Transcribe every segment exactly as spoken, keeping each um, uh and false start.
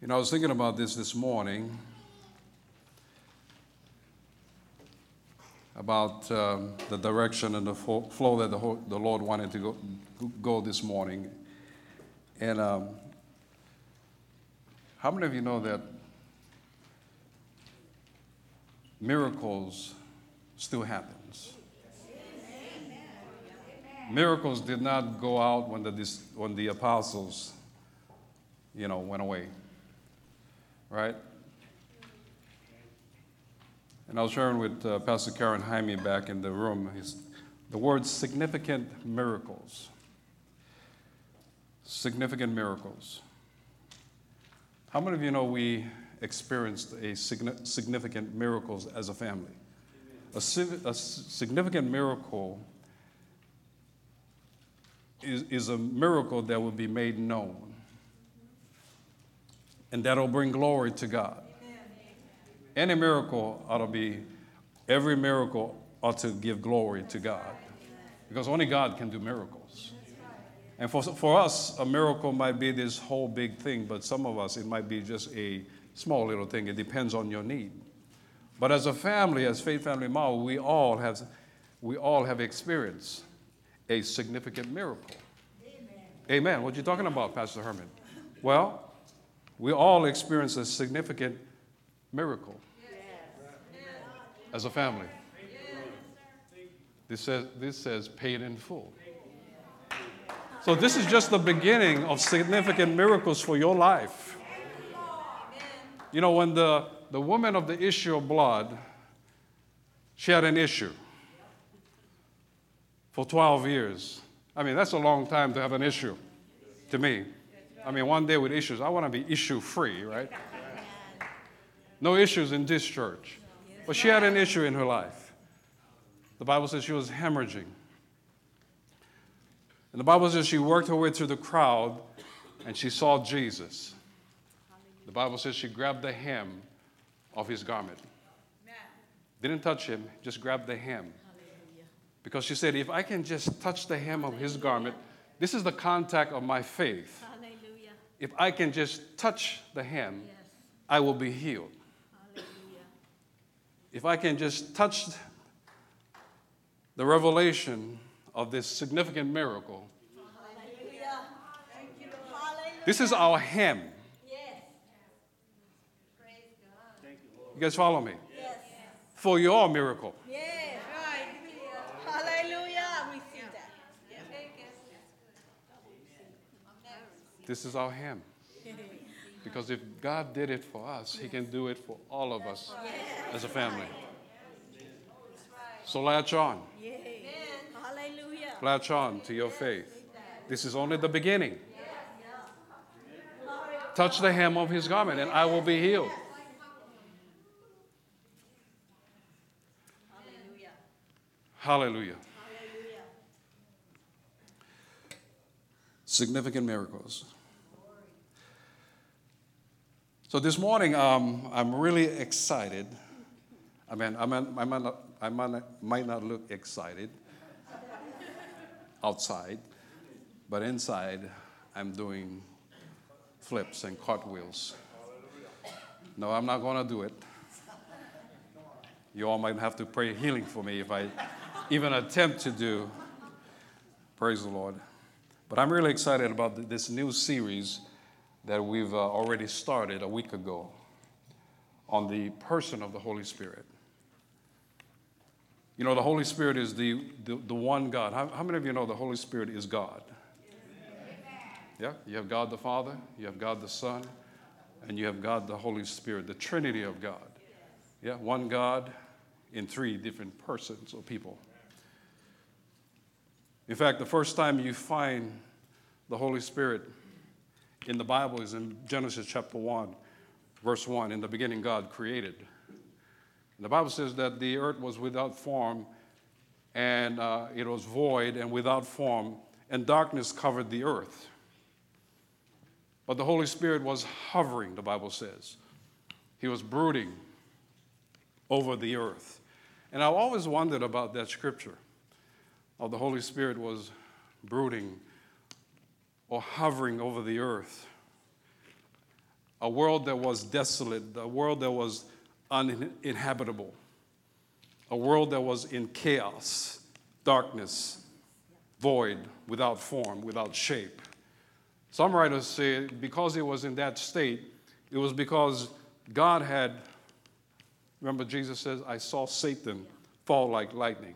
You know, I was thinking about this this morning, about um, the direction and the fo- flow that the, whole, the Lord wanted to go, go this morning. And um, how many of you know that miracles still happens? Miracles did not go out when the, when the apostles, you know, went away, right? And I was sharing with uh, Pastor Karen Jaime back in the room, his, the word significant miracles. Significant miracles. How many of you know we experienced a significant miracles as a family? A, a significant miracle is, is a miracle that will be made known. And that'll bring glory to God. Any miracle ought to be, every miracle ought to give glory to God. Because only God can do miracles. And for, for us, a miracle might be this whole big thing, but some of us, it might be just a small little thing. It depends on your need. But as a family, as Faith Family Mall, we all have, we all have experienced a significant miracle. Amen. Amen. What are you talking about, Pastor Herman? Well, we all experience a significant miracle as a family. This says, this says paid in full. So this is just the beginning of significant miracles for your life. You know, when the, the woman of the issue of blood, she had an issue for twelve years. I mean, that's a long time to have an issue to me. I mean, one day with issues, I want to be issue-free, right? No issues in this church. But she had an issue in her life. The Bible says she was hemorrhaging. And the Bible says she worked her way through the crowd and she saw Jesus. The Bible says she grabbed the hem of his garment. Didn't touch him, just grabbed the hem. Because she said, if I can just touch the hem of his garment, this is the contact of my faith. If I can just touch the hem, I will be healed. If I can just touch the revelation of this significant miracle, this is our hem. You guys follow me? Yes. For your miracle. Yes. Right. Hallelujah. We see that. This is our hem. Because if God did it for us, he can do it for all of us as a family. So latch on. Latch on to your faith. This is only the beginning. Touch the hem of his garment and I will be healed. Hallelujah. Hallelujah. Significant miracles. So this morning, um, I'm really excited. I mean, I might, I might, not, I might, not, might not look excited outside, but inside, I'm doing flips and cartwheels. No, I'm not going to do it. You all might have to pray healing for me if I even attempt to do. Praise the Lord. But I'm really excited about this new series that we've uh, already started a week ago on the person of the Holy Spirit. You know, the Holy Spirit is the, the, the one God. How, how many of you know the Holy Spirit is God? Yeah, you have God the Father, you have God the Son, and you have God the Holy Spirit, the Trinity of God. Yeah, one God in three different persons or people. In fact, the first time you find the Holy Spirit in the Bible is in Genesis chapter one, verse one. In the beginning, God created. And the Bible says that the earth was without form, and uh, it was void and without form, and darkness covered the earth. But the Holy Spirit was hovering, the Bible says. He was brooding over the earth. And I've always wondered about that scripture, how the Holy Spirit was brooding or hovering over the earth. a world that was desolate, a world that was uninhabitable, a world that was in chaos, darkness, void, without form, without shape. Some writers say because it was in that state, it was because God had, remember Jesus says, I saw Satan fall like lightning,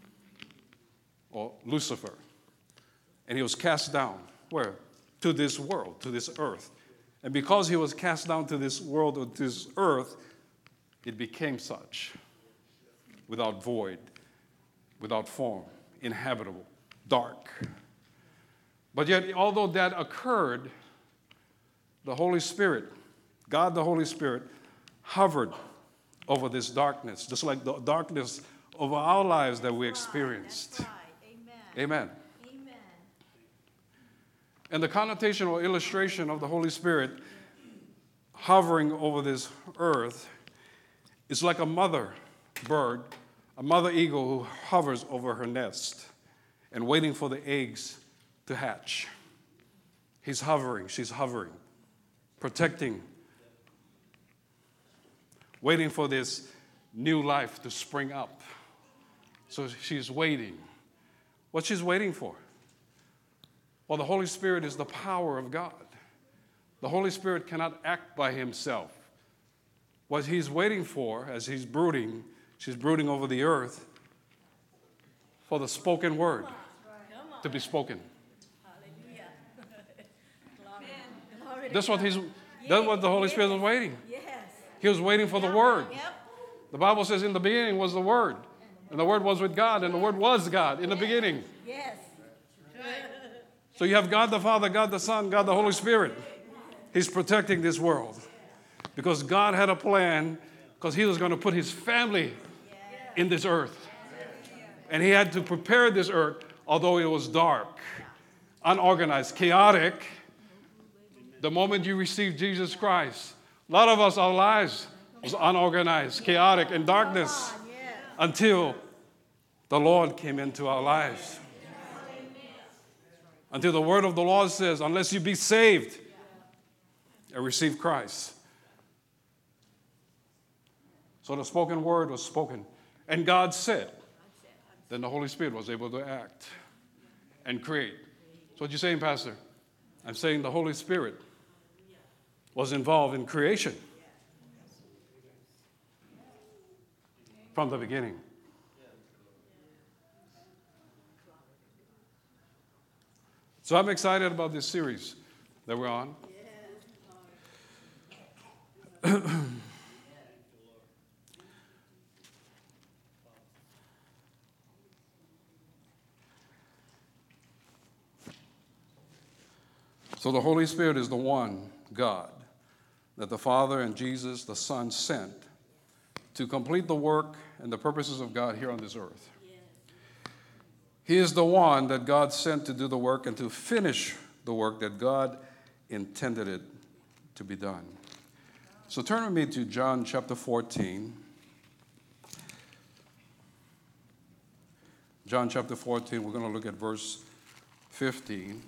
or Lucifer. And he was cast down, where? To this world, to this earth. And because he was cast down to this world, or this earth, it became such, without void, without form, inhabitable, dark. But yet, although that occurred, the Holy Spirit, God the Holy Spirit, hovered over this darkness, just like the darkness over our lives that we experienced. That's right. Amen. Amen. Amen. And the connotation or illustration of the Holy Spirit hovering over this earth is like a mother bird, a mother eagle who hovers over her nest and waiting for the eggs to hatch. He's hovering, she's hovering, protecting, waiting for this new life to spring up. So she's waiting. What she's waiting for? Well, the Holy Spirit is the power of God. The Holy Spirit cannot act by himself. What he's waiting for, as he's brooding, she's brooding over the earth, for the spoken word to be spoken. Hallelujah. Glory. That's what he's. That's what the Holy Spirit was waiting. Yes. He was waiting for the word. Yep. The Bible says, "In the beginning was the Word, and the Word was with God, and the Word was God in the beginning." Yes. So you have God the Father, God the Son, God the Holy Spirit. He's protecting this world because God had a plan, because he was going to put his family in this earth. And he had to prepare this earth, although it was dark, unorganized, chaotic. The moment you receive Jesus Christ, a lot of us, our lives was unorganized, chaotic, and darkness until the Lord came into our lives. Until the word of the Lord says, unless you be saved and receive Christ. So the spoken word was spoken. And God said, then the Holy Spirit was able to act and create. So what you saying, Pastor? I'm saying the Holy Spirit was involved in creation from the beginning. So I'm excited about this series that we're on. So the Holy Spirit is the one God that the Father and Jesus, the Son, sent to complete the work and the purposes of God here on this earth. He is the one that God sent to do the work and to finish the work that God intended it to be done. So turn with me to John chapter fourteen. John chapter fourteen, we're going to look at verse fifteen.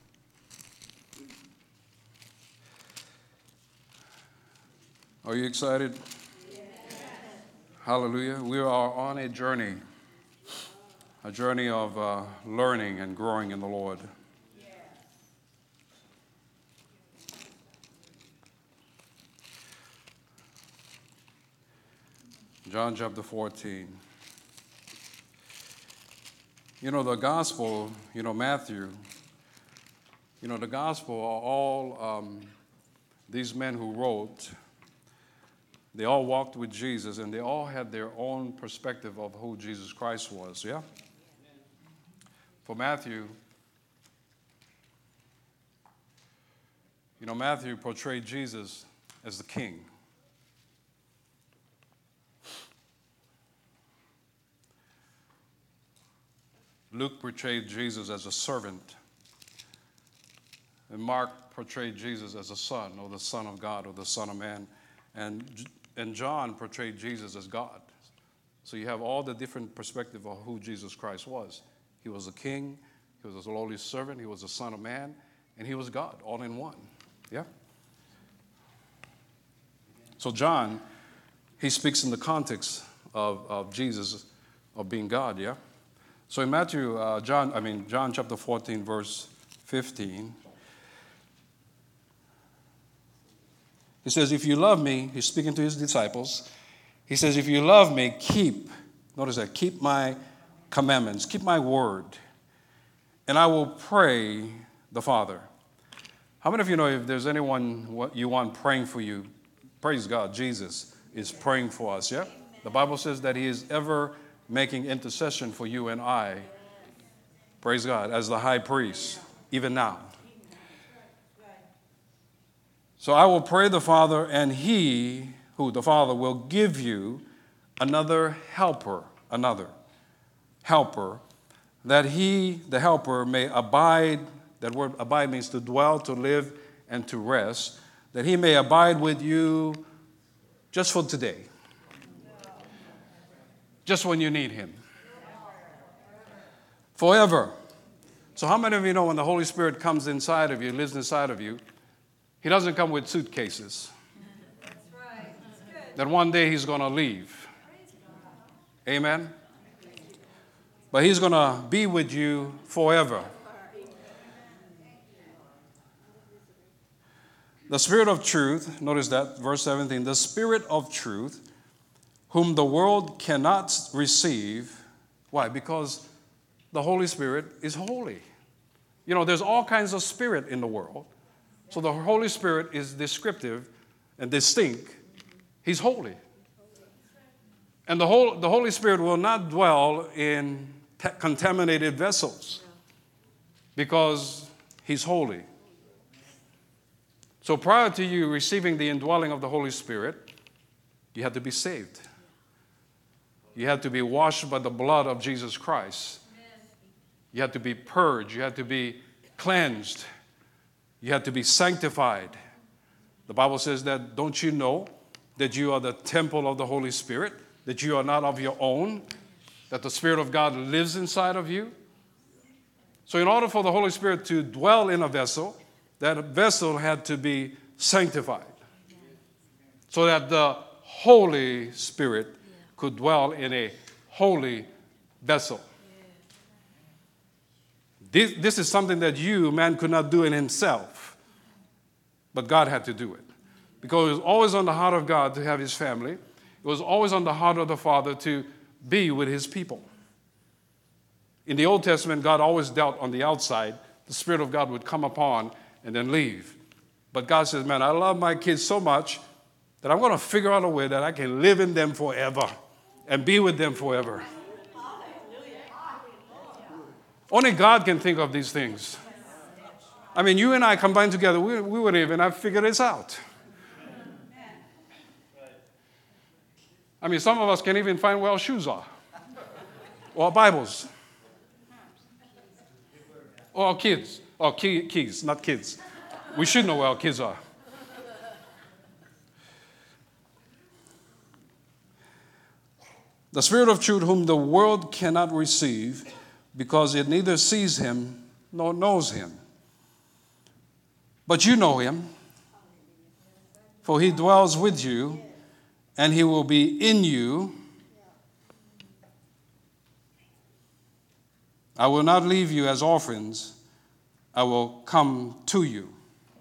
Are you excited? Yes. Hallelujah. We are on a journey, a journey of uh, learning and growing in the Lord. Yes. John chapter fourteen. You know, the gospel, you know, Matthew, you know, the gospel are all um, these men who wrote. They all walked with Jesus, and they all had their own perspective of who Jesus Christ was, yeah? For Matthew, you know, Matthew portrayed Jesus as the king. Luke portrayed Jesus as a servant. And Mark portrayed Jesus as a son, or the Son of God, or the Son of Man. And And John portrayed Jesus as God. So you have all the different perspective of who Jesus Christ was. He was a king, he was a lowly servant, he was a son of man, and he was God, all in one. Yeah? So John, he speaks in the context of, of Jesus, of being God, yeah? So in Matthew, uh, John, I mean, John chapter fourteen, verse fifteen, he says, if you love me, he's speaking to his disciples. He says, if you love me, keep, notice that, keep my commandments, keep my word, and I will pray the Father. How many of you know if there's anyone you want praying for you, praise God, Jesus is praying for us, yeah? The Bible says that he is ever making intercession for you and I, praise God, as the high priest, even now. So I will pray the Father, and he, who the Father, will give you another helper, another helper, that he, the helper, may abide. That word abide means to dwell, to live, and to rest, that he may abide with you just for today, just when you need him, forever. So how many of you know when the Holy Spirit comes inside of you, lives inside of you, he doesn't come with suitcases. That's right. That's good. That one day he's going to leave. Amen? But he's going to be with you forever. The Spirit of truth, notice that, verse seventeen, the Spirit of truth, whom the world cannot receive. Why? Because the Holy Spirit is holy. You know, there's all kinds of spirit in the world. So the Holy Spirit is descriptive and distinct. He's holy. And the, whole, the Holy Spirit will not dwell in t- contaminated vessels because he's holy. So prior to you receiving the indwelling of the Holy Spirit, you had to be saved. You had to be washed by the blood of Jesus Christ. You had to be purged. You had to be cleansed. You had to be sanctified. The Bible says that, don't you know that you are the temple of the Holy Spirit, that you are not of your own, that the Spirit of God lives inside of you? So in order for the Holy Spirit to dwell in a vessel, that vessel had to be sanctified so that the Holy Spirit could dwell in a holy vessel. This, this is something that you, man, could not do in himself, but God had to do it. Because it was always on the heart of God to have his family. It was always on the heart of the Father to be with his people. In the Old Testament, God always dealt on the outside. The Spirit of God would come upon and then leave. But God says, man, I love my kids so much that I'm going to figure out a way that I can live in them forever and be with them forever. Only God can think of these things. I mean, you and I combined together, we, we would even have figured this out. I mean, some of us can't even find where our shoes are, or our Bibles, or our kids, or key, keys, not kids. We should know where our kids are. The Spirit of truth, whom the world cannot receive, because it neither sees him nor knows him. But you know him, for he dwells with you, and he will be in you. I will not leave you as orphans. I will come to you.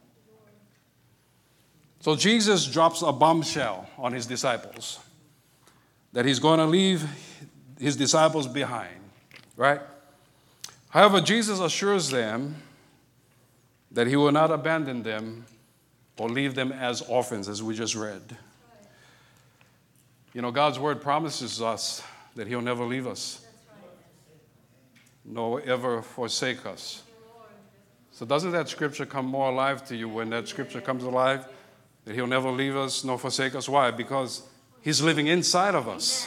So Jesus drops a bombshell on his disciples that he's going to leave his disciples behind, right? However, Jesus assures them that he will not abandon them or leave them as orphans, as we just read. You know, God's word promises us that he'll never leave us, nor ever forsake us. So doesn't that scripture come more alive to you when that scripture comes alive? That he'll never leave us nor forsake us. Why? Because he's living inside of us.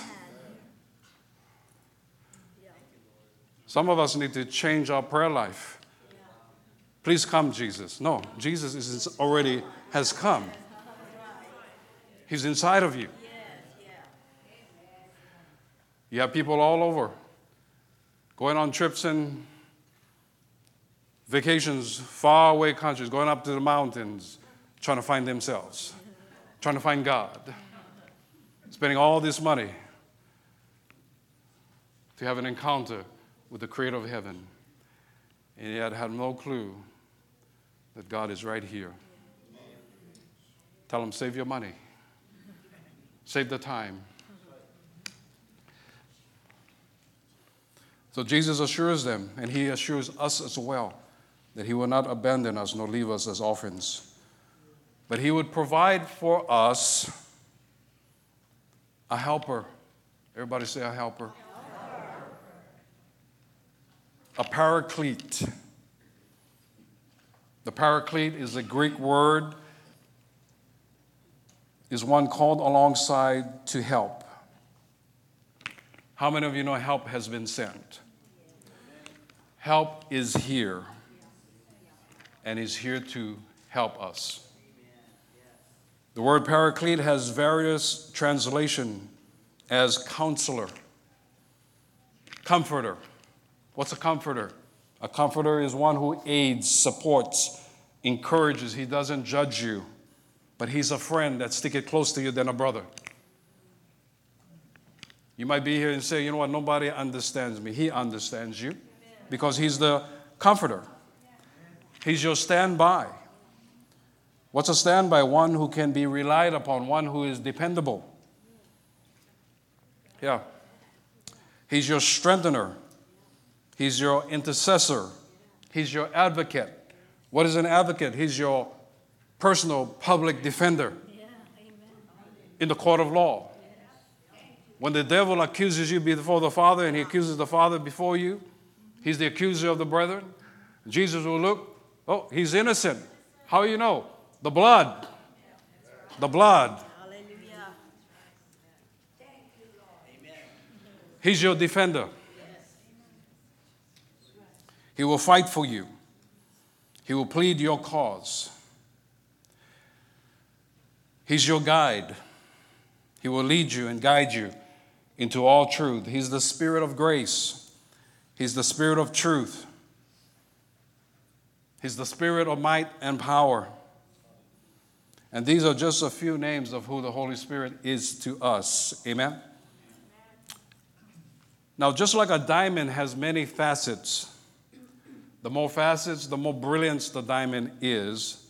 Some of us need to change our prayer life. Please come, Jesus. No, Jesus is already has come. He's inside of you. You have people all over going on trips and vacations, far away countries, going up to the mountains, trying to find themselves, trying to find God, spending all this money to have an encounter with the Creator of heaven, and yet had no clue that God is right here. Tell them, save your money. Save the time. So Jesus assures them, and he assures us as well, that he will not abandon us nor leave us as orphans. But he would provide for us a helper. Everybody say a helper. A paraclete. The paraclete is a Greek word, is one called alongside to help. How many of you know help has been sent? Help is here, and is here to help us. The word paraclete has various translations as counselor, comforter. What's a comforter? A comforter is one who aids, supports, encourages. He doesn't judge you, but he's a friend that sticks close to you than a brother. You might be here and say, you know what, nobody understands me. He understands you because he's the comforter. He's your standby. What's a standby? One who can be relied upon, one who is dependable. Yeah. He's your strengthener. He's your intercessor. He's your advocate. What is an advocate? He's your personal public defender in the court of law. When the devil accuses you before the Father and he accuses the Father before you, he's the accuser of the brethren. Jesus will look, oh, he's innocent. How do you know? The blood. The blood. He's your defender. He will fight for you. He will plead your cause. He's your guide. He will lead you and guide you into all truth. He's the Spirit of grace. He's the Spirit of truth. He's the Spirit of might and power. And these are just a few names of who the Holy Spirit is to us. Amen? Now, just like a diamond has many facets, the more facets, the more brilliance the diamond is,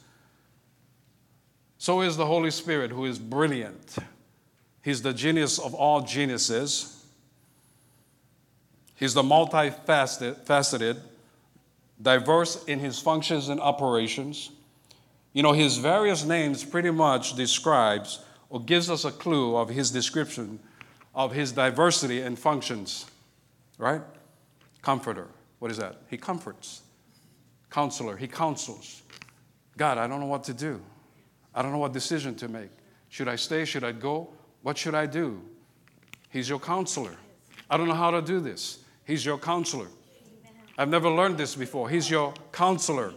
so is the Holy Spirit, who is brilliant. He's the genius of all geniuses. He's the multifaceted, diverse in his functions and operations. You know, his various names pretty much describes or gives us a clue of his description of his diversity and functions, right? Comforter. What is that? He comforts. Counselor. He counsels. God, I don't know what to do. I don't know what decision to make. Should I stay? Should I go? What should I do? He's your counselor. I don't know how to do this. He's your counselor. I've never learned this before. He's your counselor.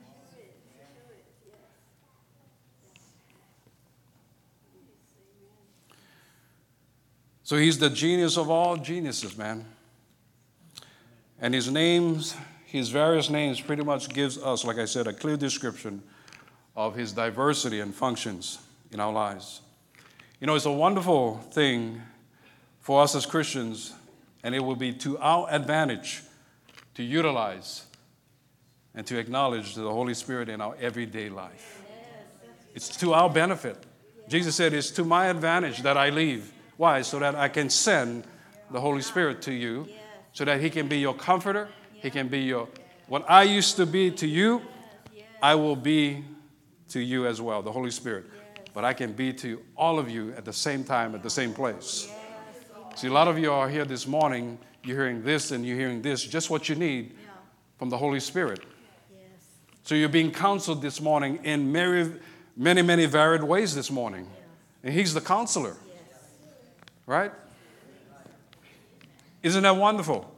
So he's the genius of all geniuses, man. And his names, his various names pretty much gives us, like I said, a clear description of his diversity and functions in our lives. You know, it's a wonderful thing for us as Christians, and it will be to our advantage to utilize and to acknowledge the Holy Spirit in our everyday life. It's to our benefit. Jesus said, it's to my advantage that I leave. Why? So that I can send the Holy Spirit to you, so that he can be your comforter. He can be your, what I used to be to you, I will be to you as well, the Holy Spirit. But I can be to all of you at the same time, at the same place. See, a lot of you are here this morning, you're hearing this and you're hearing this, just what you need from the Holy Spirit. So you're being counseled this morning in many, many, many varied ways this morning. And he's the counselor. Right? Isn't that wonderful?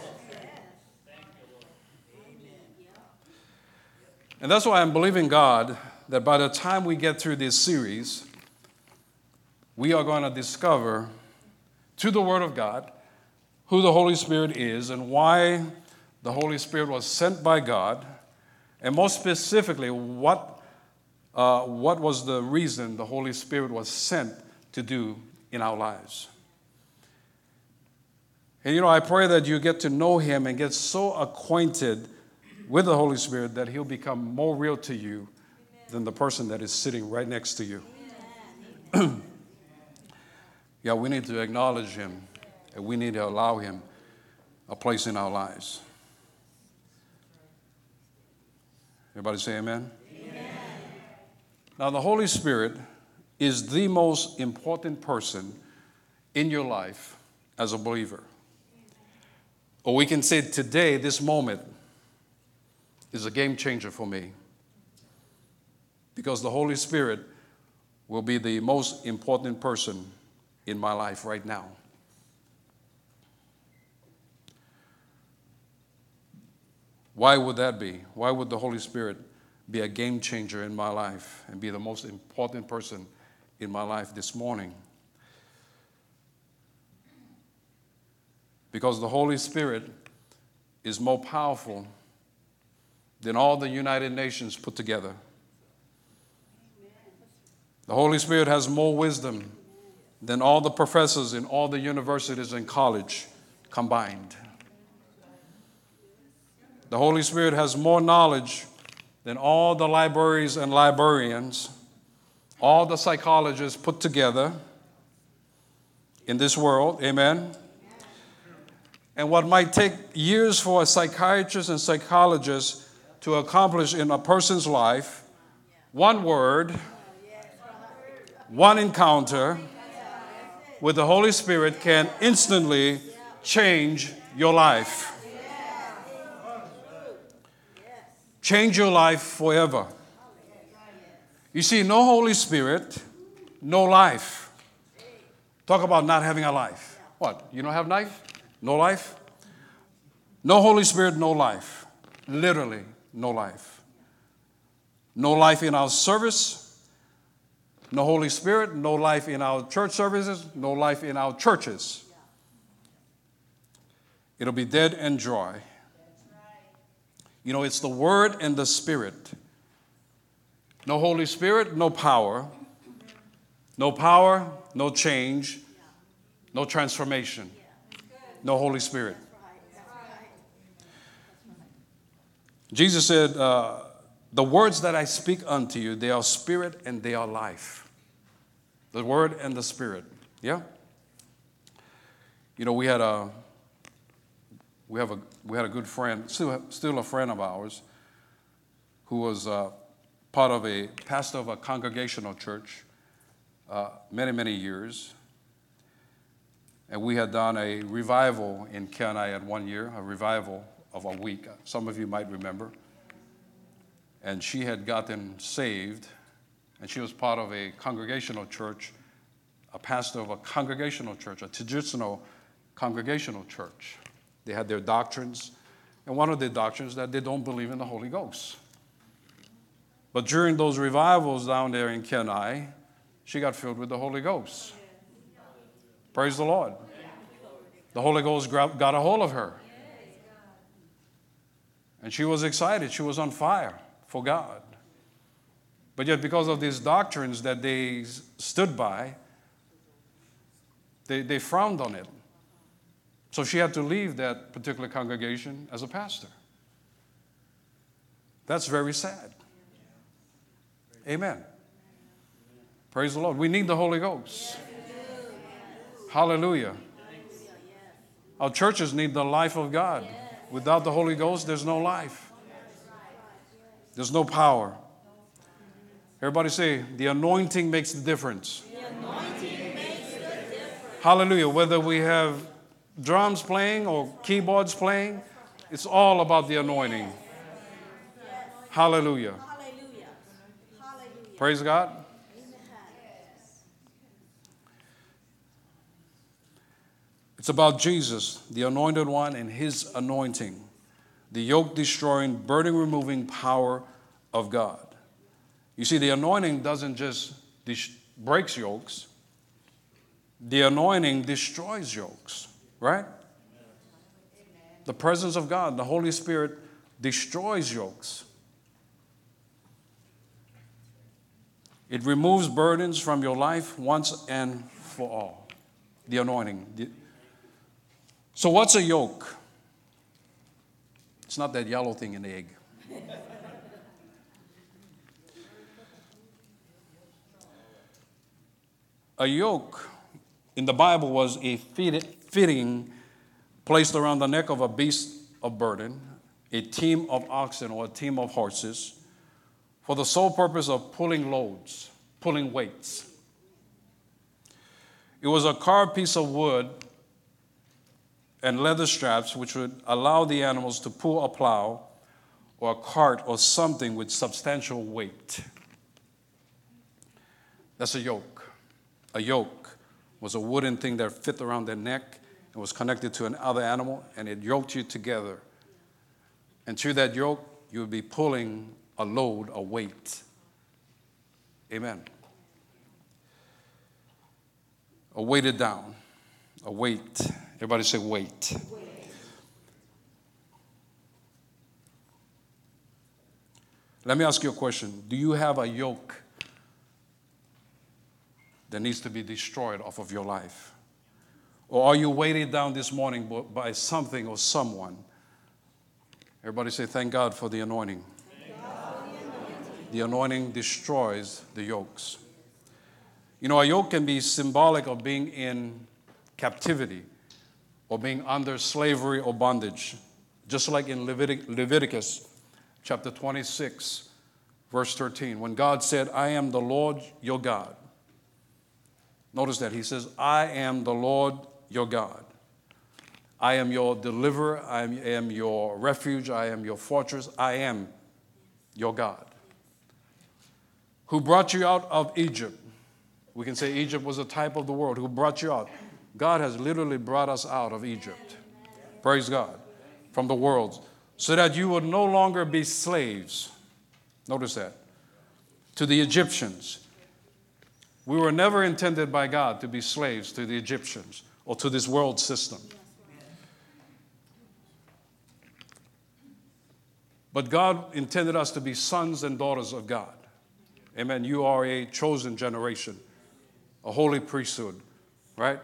And that's why I'm believing God that by the time we get through this series, we are going to discover through the Word of God who the Holy Spirit is and why the Holy Spirit was sent by God, and most specifically, what uh, what was the reason the Holy Spirit was sent to do in our lives. And you know, I pray that you get to know him and get so acquainted with the Holy Spirit that he'll become more real to you than the person that is sitting right next to you. Yeah, we need to acknowledge him, and we need to allow him a place in our lives. Everybody say amen? Amen. Now, the Holy Spirit is the most important person in your life as a believer. Or we can say today, this moment is a game changer for me. Because the Holy Spirit will be the most important person in my life right now. Why would that be? Why would the Holy Spirit be a game changer in my life and be the most important person in my life this morning? Because the Holy Spirit is more powerful than all the United Nations put together. The Holy Spirit has more wisdom than all the professors in all the universities and college combined. The Holy Spirit has more knowledge than all the libraries and librarians, all the psychologists put together in this world. Amen. And what might take years for a psychiatrist and psychologist to accomplish in a person's life, one word, one encounter with the Holy Spirit can instantly change your life. Change your life forever. You see, no Holy Spirit, no life. Talk about not having a life. What? You don't have life? No life? No Holy Spirit, no life. Literally, no life. No life in our service. No Holy Spirit, no life in our church services, no life in our churches. It'll be dead and dry. You know, it's the Word and the Spirit. No Holy Spirit, no power. No power, no change, no transformation. No Holy Spirit. Jesus said, uh, the words that I speak unto you, they are spirit and they are life. The Word and the Spirit. Yeah? You know, we had a we have a we had a good friend, still still a friend of ours, who was uh, part of a pastor of a congregational church uh, many many years. And we had done a revival in Kenai at one year, a revival of a week. Some of you might remember. And she had gotten saved, and she was part of a congregational church, a pastor of a congregational church, a traditional congregational church. They had their doctrines, and one of their doctrines that they don't believe in the Holy Ghost. But during those revivals down there in Kenai, she got filled with the Holy Ghost. Praise the Lord. The Holy Ghost got a hold of her. And she was excited. She was on fire for God. But yet, because of these doctrines that they stood by, they, they frowned on it. So she had to leave that particular congregation as a pastor. That's very sad. Amen. Praise the Lord. We need the Holy Ghost. Hallelujah. Our churches need the life of God. Without the Holy Ghost, there's no life. There's no power. Everybody say, the anointing makes the difference. The anointing makes the difference. Hallelujah. Whether we have drums playing or keyboards playing, it's all about the anointing. Hallelujah. Hallelujah. Praise God. It's about Jesus, the anointed one, and his anointing, the yoke-destroying, burden-removing power of God. You see, the anointing doesn't just dis- breaks yokes. The anointing destroys yokes, right? Amen. The presence of God, the Holy Spirit, destroys yokes. It removes burdens from your life once and for all. The anointing. So what's a yoke? It's not that yellow thing in the egg. A yoke in the Bible was a fitting placed around the neck of a beast of burden, a team of oxen or a team of horses, for the sole purpose of pulling loads, pulling weights. It was a carved piece of wood and leather straps which would allow the animals to pull a plow or a cart or something with substantial weight. That's a yoke. A yoke was a wooden thing that fit around their neck and was connected to another animal, and it yoked you together. And through that yoke, you would be pulling a load, a weight. Amen. A weighted down, a weight. Everybody say weight. Weight. Let me ask you a question. Do you have a yoke that needs to be destroyed off of your life? Or are you weighted down this morning by something or someone? Everybody say, thank God for the anointing. The anointing destroys the yokes. You know, a yoke can be symbolic of being in captivity or being under slavery or bondage. Just like in Levitic- Leviticus chapter twenty-six, verse thirteen, when God said, I am the Lord your God. Notice that he says, I am the Lord your God. I am your deliverer. I am your refuge. I am your fortress. I am your God. Who brought you out of Egypt. We can say Egypt was a type of the world. Who brought you out. God has literally brought us out of Egypt. Praise God. From the world. So that you would no longer be slaves. Notice that. To the Egyptians. We were never intended by God to be slaves to the Egyptians or to this world system. But God intended us to be sons and daughters of God. Amen. You are a chosen generation, a holy priesthood, right?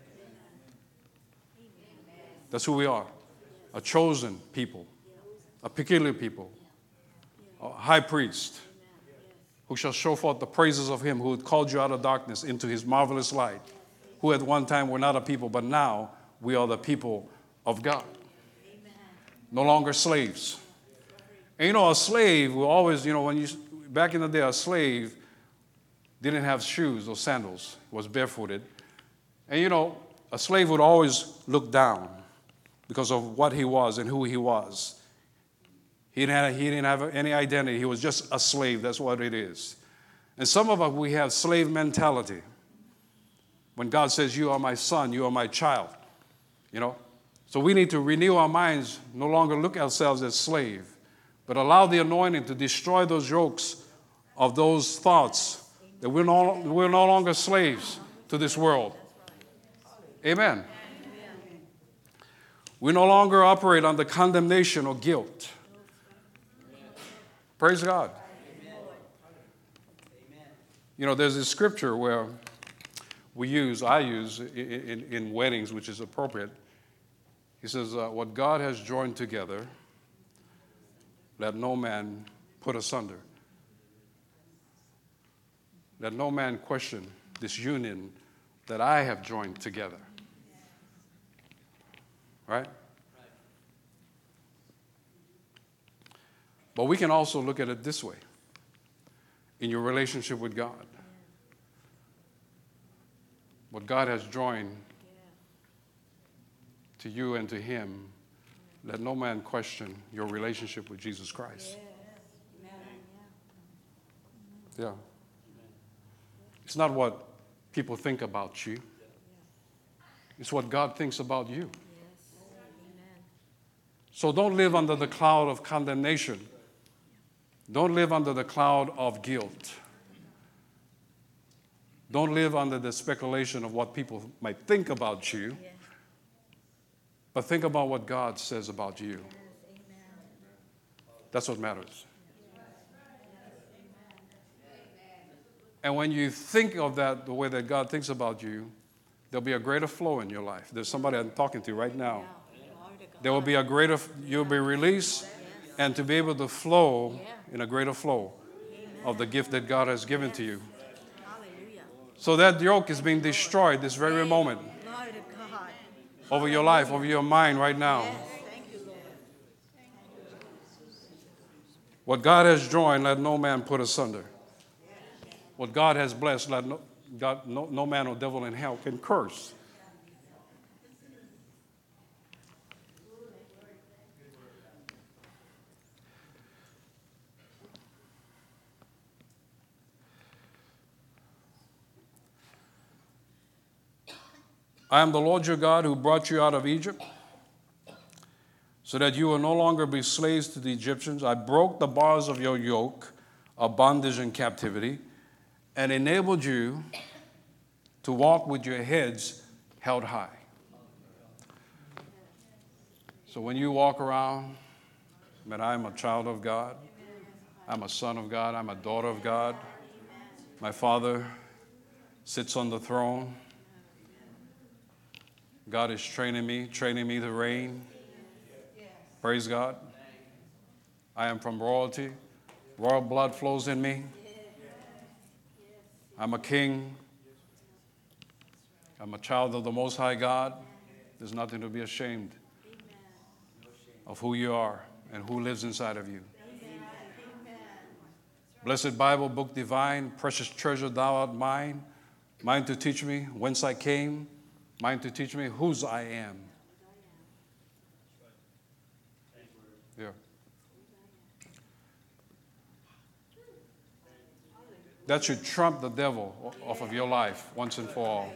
That's who we are. A chosen people, a peculiar people, a high priest who shall show forth the praises of him who had called you out of darkness into his marvelous light, who at one time were not a people, but now we are the people of God. No longer slaves. And you know, a slave will always, you know, when you, back in the day, a slave didn't have shoes or sandals, was barefooted. And you know, a slave would always look down because of what he was and who he was. He didn't have, he didn't have any identity. He was just a slave. That's what it is. And some of us, we have slave mentality. When God says, you are my son, you are my child, you know. So we need to renew our minds, no longer look at ourselves as slave, but allow the anointing to destroy those yokes of those thoughts that we're no, we're no longer slaves to this world. Amen. We no longer operate under condemnation or guilt. Praise God. You know, there's a scripture where we use, I use in, in, in weddings, which is appropriate. He says, uh, what God has joined together, let no man put asunder. Let no man question this union that I have joined together. Right? But we can also look at it this way. In your relationship with God. What God has joined to you and to him, let no man question your relationship with Jesus Christ. Yeah. It's not what people think about you. It's what God thinks about you. So don't live under the cloud of condemnation. Don't live under the cloud of guilt. Don't live under the speculation of what people might think about you. But think about what God says about you. That's what matters. And when you think of that, the way that God thinks about you, there'll be a greater flow in your life. There's somebody I'm talking to right now. There will be a greater, you'll be released, and to be able to flow in a greater flow of the gift that God has given to you. So that yoke is being destroyed this very moment over your life, over your mind right now. What God has joined, let no man put asunder. What God has blessed, let no, God, no, no man or devil in hell can curse. I am the Lord your God who brought you out of Egypt, so that you will no longer be slaves to the Egyptians. I broke the bars of your yoke of bondage and captivity and enabled you to walk with your heads held high. So when you walk around, that I am a child of God, I'm a son of God, I'm a daughter of God, my Father sits on the throne. God is training me, training me to reign. Praise God. I am from royalty. Royal blood flows in me. I'm a king. I'm a child of the Most High God. There's nothing to be ashamed of who you are and who lives inside of you. Blessed Bible, book divine, precious treasure thou art mine, mine to teach me whence I came, mine to teach me whose I am. Yeah. That should trump the devil off of your life once and for all.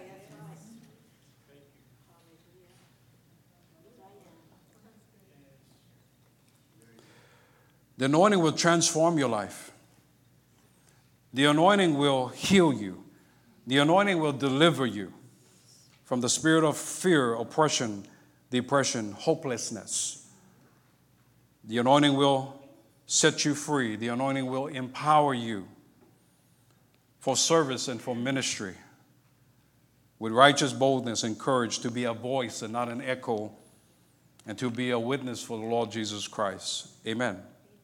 The anointing will transform your life. The anointing will heal you. The anointing will deliver you from the spirit of fear, oppression, depression, hopelessness. The anointing will set you free. The anointing will empower you for service and for ministry with righteous boldness and courage to be a voice and not an echo, and to be a witness for the Lord Jesus Christ. Amen.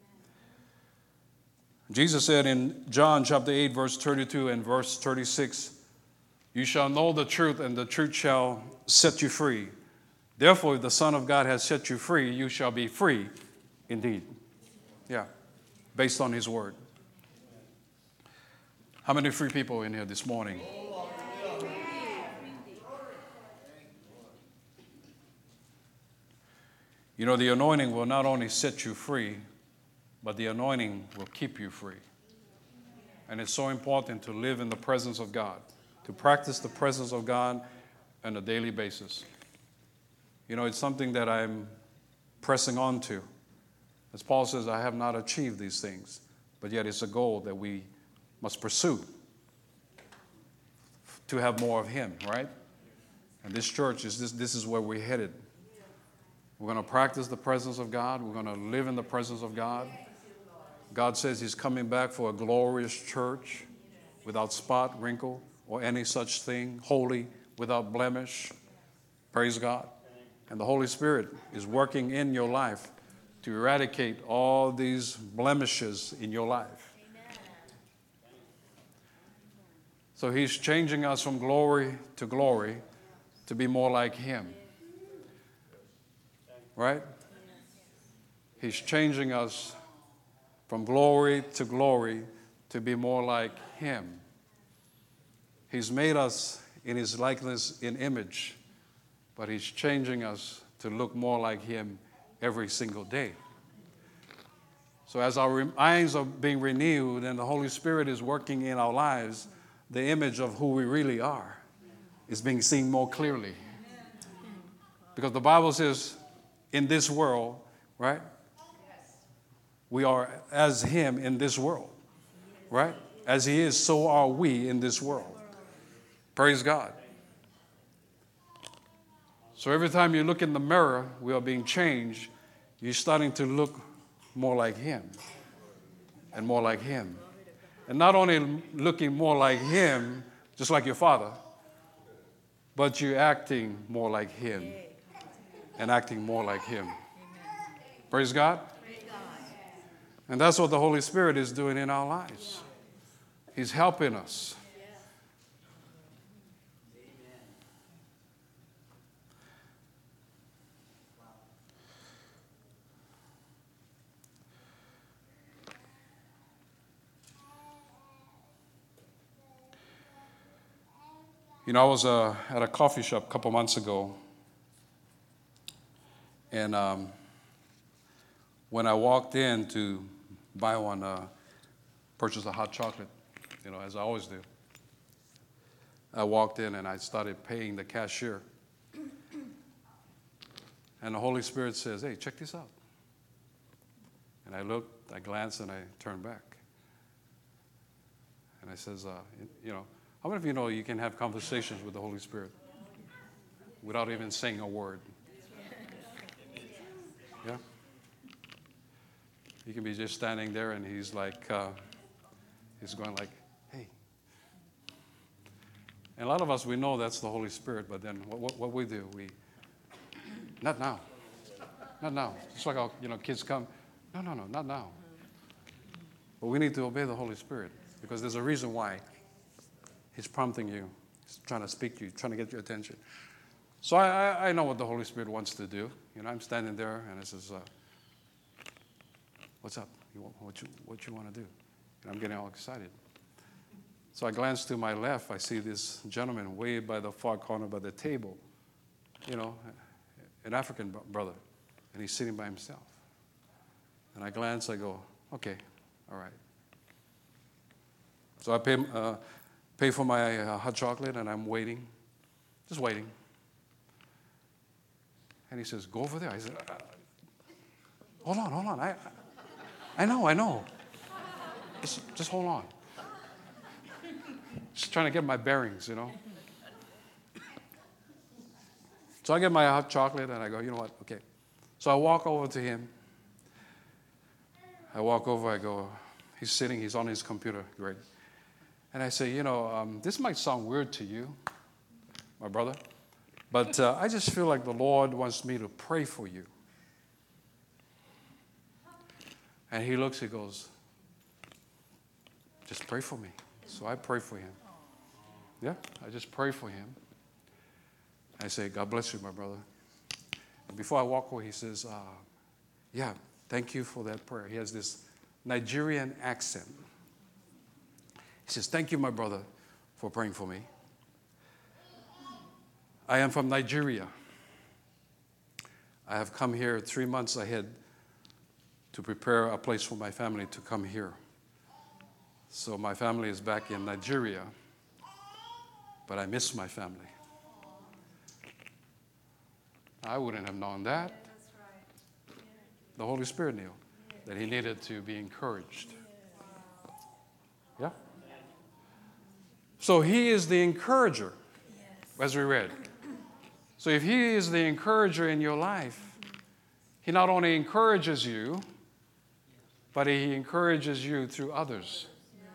Jesus said in John chapter eight, verse thirty-two and verse thirty-six, you shall know the truth, and the truth shall set you free. Therefore, if the Son of God has set you free, you shall be free indeed. Yeah, based on his word. How many free people in here this morning? You know, the anointing will not only set you free, but the anointing will keep you free. And it's so important to live in the presence of God, to practice the presence of God on a daily basis. You know, it's something that I'm pressing on to. As Paul says, I have not achieved these things, but yet it's a goal that we must pursue to have more of him, right? And this church, is this, this is where we're headed. We're going to practice the presence of God. We're going to live in the presence of God. God says he's coming back for a glorious church without spot, wrinkle, or any such thing, holy, without blemish. Praise God. And the Holy Spirit is working in your life to eradicate all these blemishes in your life. So he's changing us from glory to glory to be more like him. Right? He's changing us from glory to glory to be more like him. He's made us in his likeness, in image, but he's changing us to look more like him every single day. So as our minds are being renewed and the Holy Spirit is working in our lives, the image of who we really are is being seen more clearly. Because the Bible says, in this world, right? We are as him in this world, right? As he is, so are we in this world. Praise God. So every time you look in the mirror, we are being changed. You're starting to look more like him and more like him. And not only looking more like him, just like your father, but you're acting more like him and acting more like him. Praise God. And that's what the Holy Spirit is doing in our lives. He's helping us. You know, I was uh, at a coffee shop a couple months ago, and um, when I walked in to buy one, uh, purchase a hot chocolate, you know, as I always do, I walked in and I started paying the cashier. And the Holy Spirit says, hey, check this out. And I looked, I glanced, and I turned back. And I says, uh, you know, how many of you know you can have conversations with the Holy Spirit without even saying a word? Yeah? You can be just standing there and he's like, uh, he's going like, hey. And a lot of us, we know that's the Holy Spirit, but then what, what, what we do, we, not now. Not now. Just like our, you know, kids come, no, no, no, not now. But we need to obey the Holy Spirit because there's a reason why. He's prompting you. He's trying to speak to you, trying to get your attention. So I, I, I know what the Holy Spirit wants to do. You know, I'm standing there, and it says, uh, what's up? You, what, you, what you want to do? And I'm getting all excited. So I glance to my left. I see this gentleman way by the far corner by the table, you know, an African brother, and he's sitting by himself. And I glance, I go, okay, all right. So I pay... Uh, Pay for my uh, hot chocolate, and I'm waiting, just waiting. And he says, go over there. I said, uh, hold on, hold on. I, I know, I know. Just, just hold on. Just trying to get my bearings, you know. So I get my hot chocolate, and I go, you know what, okay. So I walk over to him. I walk over, I go, he's sitting, he's on his computer, great. And I say, you know, um, this might sound weird to you, my brother, but uh, I just feel like the Lord wants me to pray for you. And he looks, he goes, just pray for me. So I pray for him. Yeah, I just pray for him. I say, God bless you, my brother. And before I walk away, he says, uh, yeah, thank you for that prayer. He has this Nigerian accent. He says, thank you, my brother, for praying for me. I am from Nigeria. I have come here three months ahead to prepare a place for my family to come here. So my family is back in Nigeria, but I miss my family. I wouldn't have known that. The Holy Spirit knew that he needed to be encouraged. Yeah? So he is the encourager, as we read. So if he is the encourager in your life, he not only encourages you, but he encourages you through others.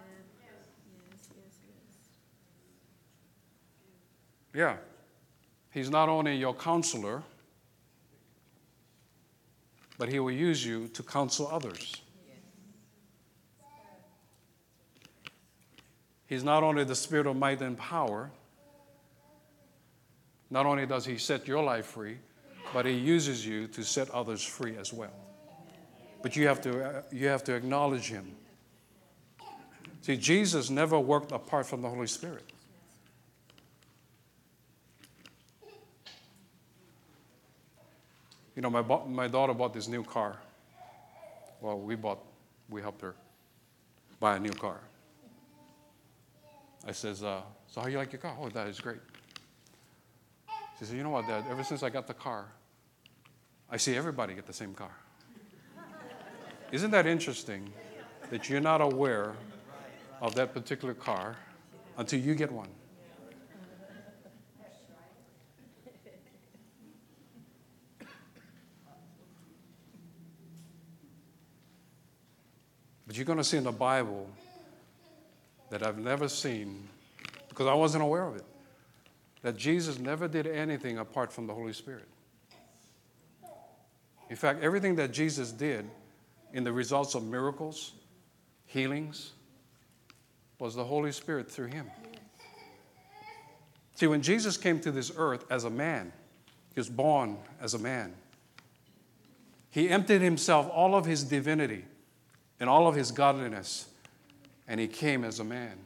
Yeah. He's not only your counselor, but he will use you to counsel others. He's not only the spirit of might and power, not only does he set your life free, but he uses you to set others free as well. But you have to, uh, you have to acknowledge him. See, Jesus never worked apart from the Holy Spirit. You know, my, my daughter bought this new car. Well, we bought, we helped her buy a new car. I says, uh, so how you like your car? Oh, that is great. She said, you know what, Dad, ever since I got the car, I see everybody get the same car. Isn't that interesting that you're not aware of that particular car until you get one? But you're going to see in the Bible that I've never seen, because I wasn't aware of it, that Jesus never did anything apart from the Holy Spirit. In fact, everything that Jesus did in the results of miracles, healings, was the Holy Spirit through him. See, when Jesus came to this earth as a man, he was born as a man. He emptied himself, all of his divinity and all of his godliness, and he came as a man.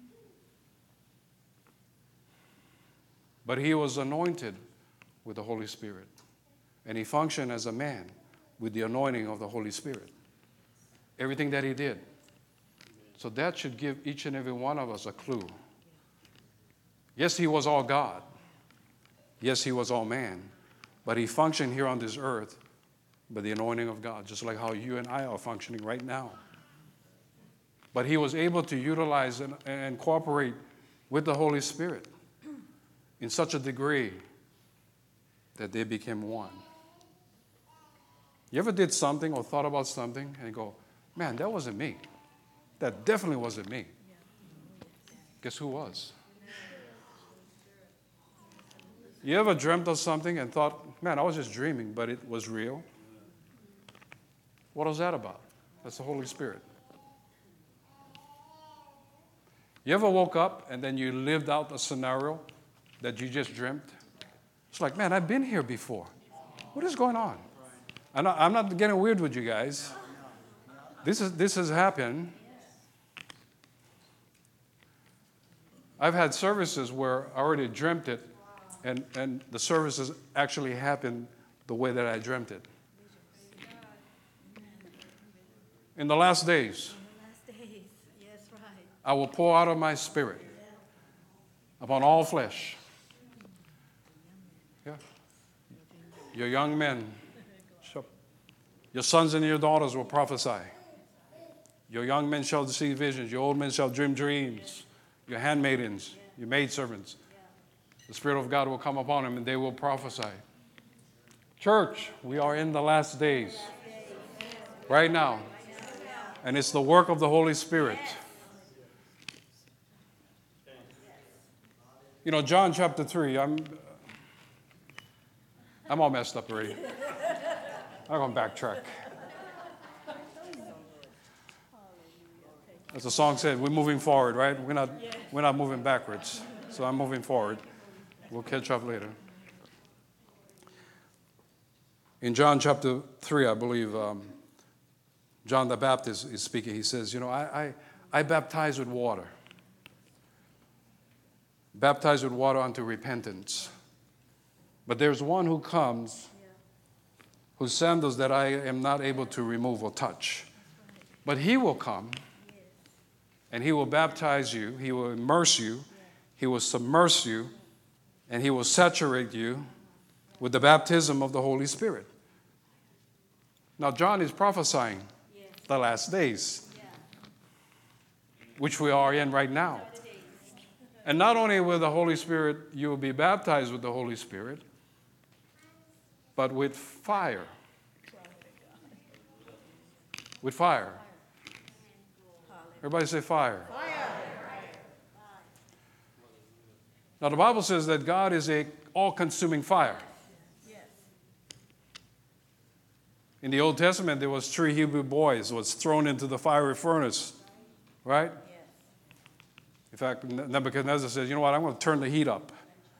But he was anointed with the Holy Spirit, and he functioned as a man with the anointing of the Holy Spirit. Everything that he did. So that should give each and every one of us a clue. Yes, he was all God. Yes, he was all man. But he functioned here on this earth by the anointing of God, just like how you and I are functioning right now. But he was able to utilize and, and cooperate with the Holy Spirit in such a degree that they became one. You ever did something or thought about something and you go, man, that wasn't me. That definitely wasn't me. Guess who was? You ever dreamt of something and thought, man, I was just dreaming, but it was real? What was that about? That's the Holy Spirit. You ever woke up and then you lived out a scenario that you just dreamt? It's like, man, I've been here before. What is going on? I'm not, I'm not getting weird with you guys. This is this has happened. I've had services where I already dreamt it, and, and the services actually happened the way that I dreamt it. In the last days, I will pour out of my spirit upon all flesh. Yeah. Your young men, your sons and your daughters will prophesy. Your young men shall see visions. Your old men shall dream dreams. Your handmaidens, your maidservants. The Spirit of God will come upon them and they will prophesy. Church, we are in the last days right now. And it's the work of the Holy Spirit. You know, John chapter three, I'm, I'm all messed up already. I'm going to backtrack. As the song said, we're moving forward, right? We're not, we're not moving backwards. So I'm moving forward. We'll catch up later. In John chapter three, I believe, um, John the Baptist is speaking. He says, you know, I, I, I baptize with water. Baptize with water unto repentance. But there's one who comes whose sandals that I am not able to remove or touch. But he will come and he will baptize you. He will immerse you. He will submerge you. And he will saturate you with the baptism of the Holy Spirit. Now, John is prophesying the last days, which we are in right now. And not only with the Holy Spirit, you will be baptized with the Holy Spirit, but with fire. With fire. Everybody say fire. Fire. Now, the Bible says that God is a all-consuming fire. Yes. In the Old Testament, there was three Hebrew boys who was thrown into the fiery furnace, right? Yes. In fact, Nebuchadnezzar says, you know what, I'm going to turn the heat up.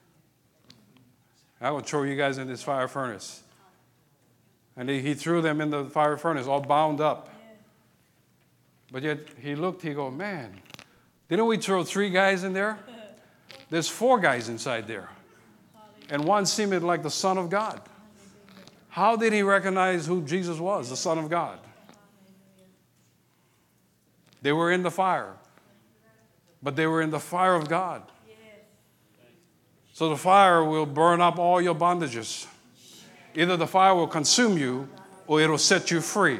I'm going to throw you guys in this fire furnace. And he, he threw them in the fire furnace, all bound up. Yes. But yet, he looked, he go, man, didn't we throw three guys in there? There's four guys inside there. And one seemed like the Son of God. How did he recognize who Jesus was, the Son of God? They were in the fire. But they were in the fire of God. So the fire will burn up all your bondages. Either the fire will consume you or it will set you free.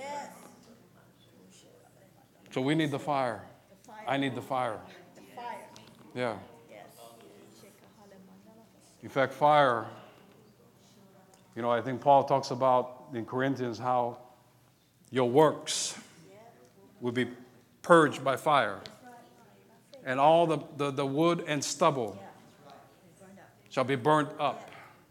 So we need the fire. I need the fire. Yeah. In fact, fire, you know, I think Paul talks about in Corinthians how your works will be purged by fire. And all the, the, the wood and stubble shall be burnt up.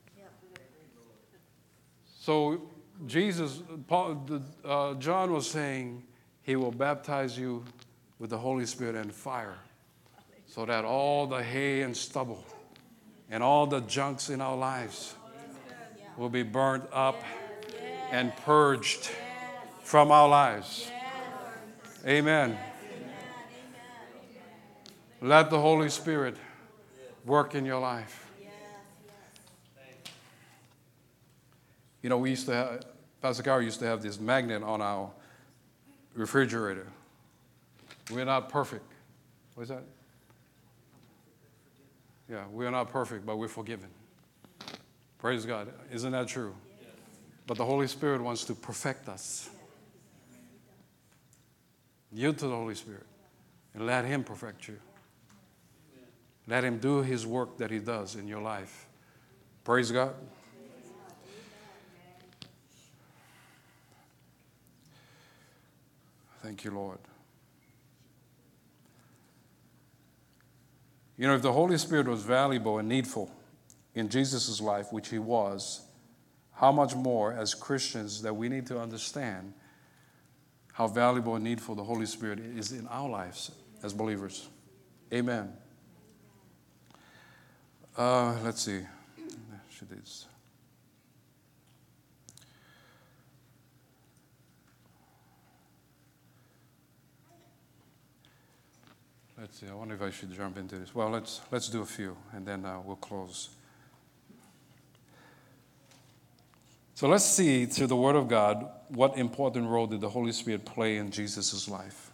So Jesus, Paul, uh, John was saying he will baptize you with the Holy Spirit and fire, so that all the hay and stubble and all the junks in our lives will be burnt up and purged from our lives. Amen. Let the Holy Spirit work in your life. You know, we used to have, Pastor Carr used to have this magnet on our refrigerator. We're not perfect. What is that? Yeah, we're not perfect, but we're forgiven. Praise God. Isn't that true? But the Holy Spirit wants to perfect us. Yield to the Holy Spirit and let Him perfect you. Let Him do His work that He does in your life. Praise God. Thank you, Lord. You know, if the Holy Spirit was valuable and needful in Jesus' life, which He was, how much more as Christians that we need to understand how valuable and needful the Holy Spirit is in our lives as believers. Amen. Uh, let's see. Should this. Let's see. I wonder if I should jump into this. Well, let's let's do a few, and then uh, we'll close. So let's see through the Word of God what important role did the Holy Spirit play in Jesus' life.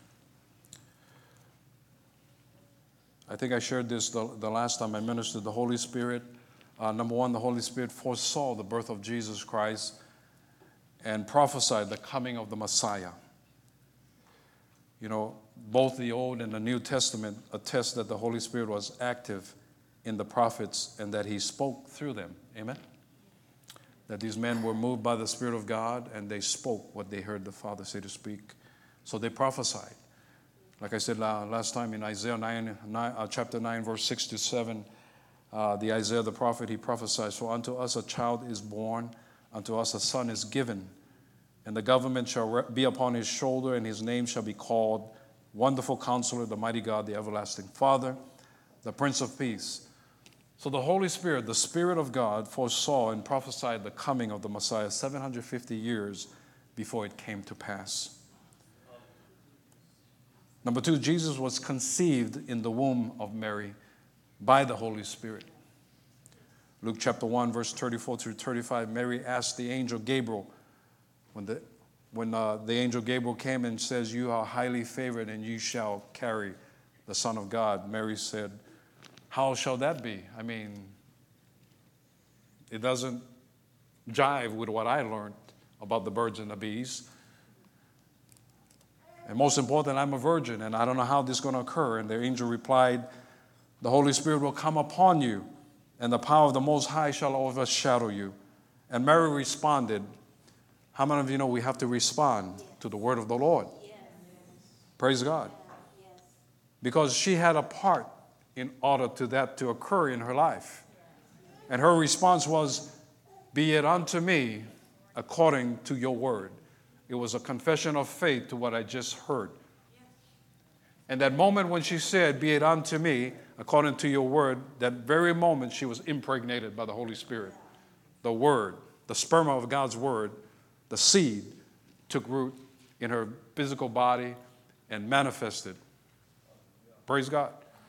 I think I shared this the, the last time I ministered. The Holy Spirit, uh, number one, the Holy Spirit foresaw the birth of Jesus Christ and prophesied the coming of the Messiah. You know, both the Old and the New Testament attest that the Holy Spirit was active in the prophets and that He spoke through them. Amen? That these men were moved by the Spirit of God and they spoke what they heard the Father say to speak. So they prophesied. Like I said last time in Isaiah nine, nine, uh, chapter nine, verse six to seven, uh, the Isaiah the prophet, he prophesies, "For unto us a child is born, unto us a son is given, and the government shall be upon his shoulder, and his name shall be called Wonderful Counselor, the Mighty God, the Everlasting Father, the Prince of Peace." So the Holy Spirit, the Spirit of God, foresaw and prophesied the coming of the Messiah seven hundred fifty years before it came to pass. Number two, Jesus was conceived in the womb of Mary by the Holy Spirit. Luke chapter one, verse thirty-four through thirty-five, Mary asked the angel Gabriel, when the when uh, the angel Gabriel came and says, "You are highly favored and you shall carry the Son of God," Mary said, "How shall that be?" I mean, it doesn't jive with what I learned about the birds and the bees. And most important, I'm a virgin, and I don't know how this is going to occur. And the angel replied, "The Holy Spirit will come upon you, and the power of the Most High shall overshadow you." And Mary responded. How many of you know we have to respond to the word of the Lord? Yes. Praise God. Yes. Because she had a part in order to that to occur in her life. And her response was, "Be it unto me according to your word." It was a confession of faith to what I just heard. And that moment when she said, "Be it unto me according to your word," that very moment she was impregnated by the Holy Spirit. The word, the sperma of God's word, the seed, took root in her physical body and manifested. Praise God.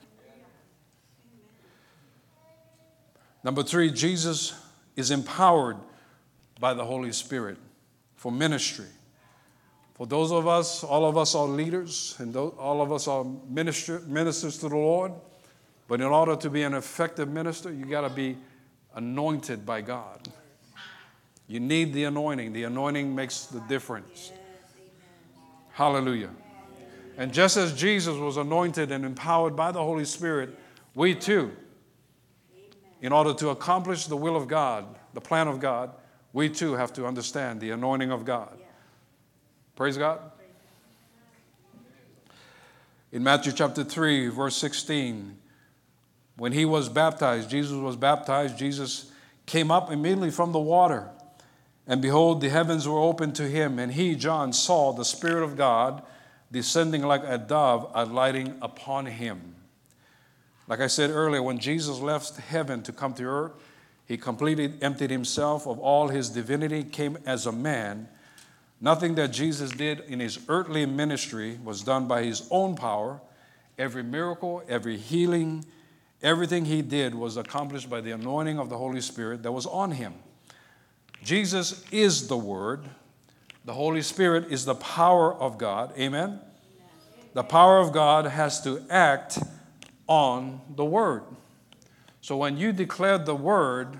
Number three, Jesus is empowered by the Holy Spirit for ministry. For those of us, all of us are leaders, and all of us are minister, ministers to the Lord. But in order to be an effective minister, you got to be anointed by God. You need the anointing. The anointing makes the difference. Hallelujah. And just as Jesus was anointed and empowered by the Holy Spirit, we too, in order to accomplish the will of God, the plan of God, we too have to understand the anointing of God. Praise God. In Matthew chapter three, verse sixteen, when he was baptized, Jesus was baptized, Jesus came up immediately from the water. And behold, the heavens were opened to him, and he, John, saw the Spirit of God descending like a dove, alighting upon him. Like I said earlier, when Jesus left heaven to come to earth, he completely emptied himself of all his divinity, came as a man. Nothing that Jesus did in his earthly ministry was done by his own power. Every miracle, every healing, everything he did was accomplished by the anointing of the Holy Spirit that was on him. Jesus is the Word. The Holy Spirit is the power of God. Amen? The power of God has to act on the Word. So when you declare the Word,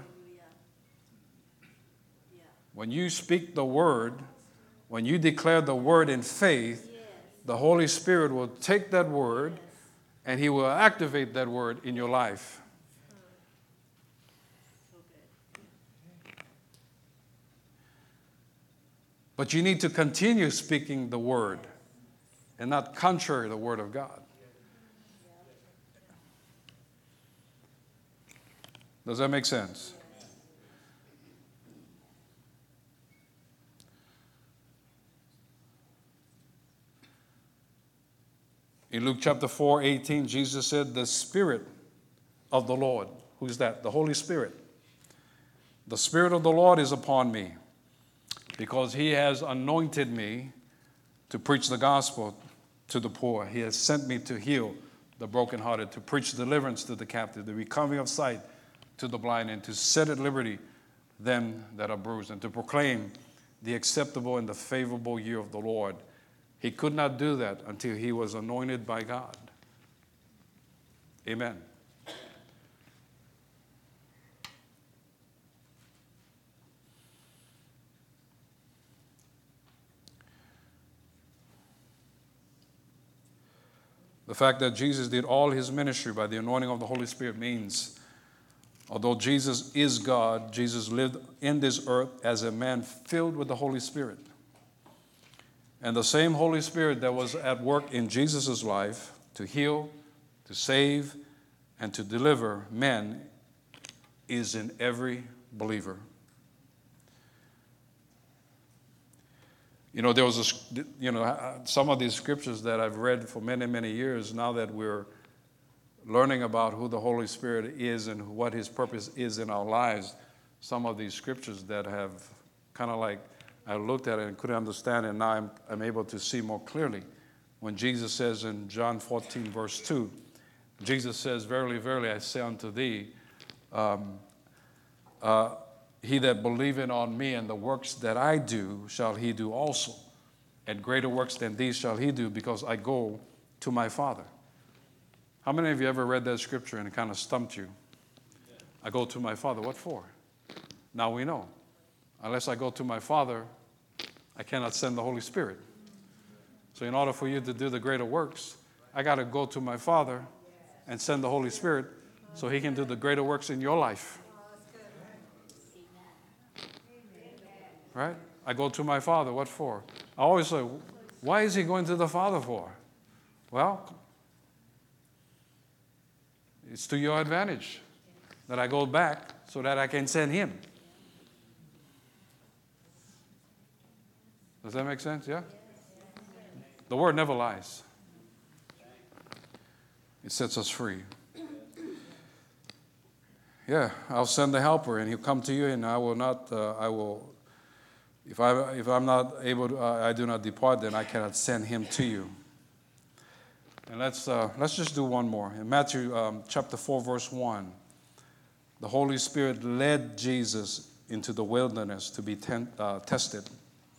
when you speak the Word, when you declare the Word in faith, the Holy Spirit will take that Word and He will activate that Word in your life. But you need to continue speaking the Word and not contrary the Word of God. Does that make sense? In Luke chapter four, eighteen, Jesus said, the Spirit of the Lord. Who's that? The Holy Spirit. The Spirit of the Lord is upon me, because He has anointed me to preach the gospel to the poor. He has sent me to heal the brokenhearted, to preach deliverance to the captive, the recovering of sight to the blind, and to set at liberty them that are bruised, and to proclaim the acceptable and the favorable year of the Lord. He could not do that until he was anointed by God. Amen. The fact that Jesus did all his ministry by the anointing of the Holy Spirit means, although Jesus is God, Jesus lived in this earth as a man filled with the Holy Spirit. And the same Holy Spirit that was at work in Jesus' life to heal, to save, and to deliver men is in every believer. You know, there was a, you know, some of these scriptures that I've read for many, many years, now that we're learning about who the Holy Spirit is and what His purpose is in our lives, some of these scriptures that have kind of like, I looked at it and couldn't understand it, and now I'm, I'm able to see more clearly. When Jesus says in John fourteen, verse two, Jesus says, verily, verily, I say unto thee, um, uh, he that believeth on me, and the works that I do shall he do also. And greater works than these shall he do, because I go to my Father. How many of you ever read that scripture and it kind of stumped you? I go to my Father. What for? Now we know. Unless I go to my Father, I cannot send the Holy Spirit. So in order for you to do the greater works, I got to go to my Father and send the Holy Spirit so He can do the greater works in your life. Right? I go to my Father. What for? I always say, why is He going to the Father for? Well, it's to your advantage that I go back so that I can send Him. Does that make sense? Yeah? The Word never lies. It sets us free. Yeah, I'll send the helper, and he'll come to you, and I will not, uh, I will, if, I, if I'm not able to, uh, I do not depart, then I cannot send him to you. And let's, uh, let's just do one more. In Matthew um, chapter four, verse one, the Holy Spirit led Jesus into the wilderness to be ten, uh, tested.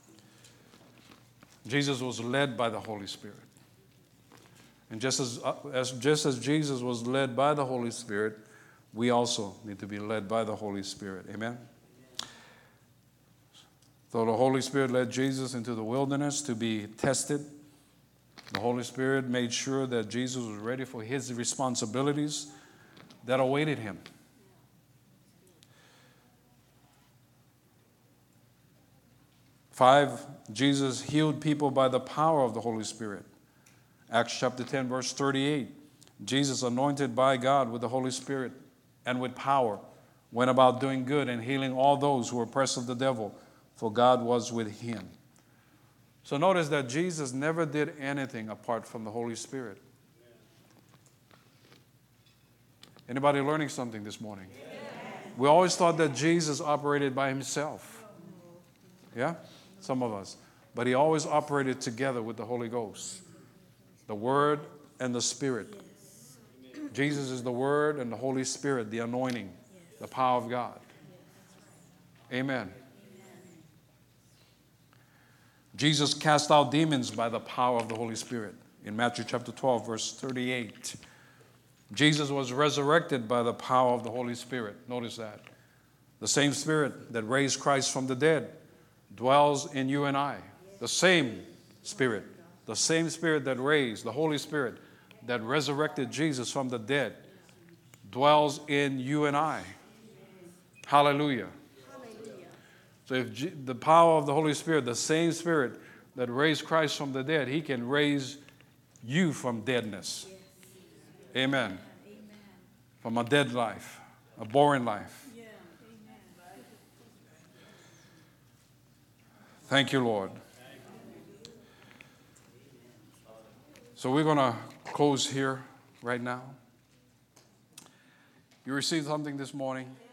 Jesus was led by the Holy Spirit. And just as, uh, as, just as Jesus was led by the Holy Spirit, we also need to be led by the Holy Spirit. Amen? So the Holy Spirit led Jesus into the wilderness to be tested. The Holy Spirit made sure that Jesus was ready for His responsibilities that awaited Him. Five, Jesus healed people by the power of the Holy Spirit. Acts chapter ten, verse thirty-eight. Jesus, anointed by God with the Holy Spirit and with power, went about doing good and healing all those who were oppressed of the devil, for God was with him. So notice that Jesus never did anything apart from the Holy Spirit. Anybody learning something this morning? We always thought that Jesus operated by himself. Yeah? Some of us. But he always operated together with the Holy Ghost. The Word and the Spirit. Jesus is the Word and the Holy Spirit, the anointing, the power of God. Amen. Jesus cast out demons by the power of the Holy Spirit. In Matthew chapter twelve, verse thirty-eight. Jesus was resurrected by the power of the Holy Spirit. Notice that. The same Spirit that raised Christ from the dead dwells in you and I. The same Spirit. The same Spirit that raised, the Holy Spirit that resurrected Jesus from the dead dwells in you and I. Hallelujah. So if G- the power of the Holy Spirit, the same Spirit that raised Christ from the dead, he can raise you from deadness. Amen. From a dead life, a boring life. Thank you, Lord. So we're going to close here right now. You received something this morning?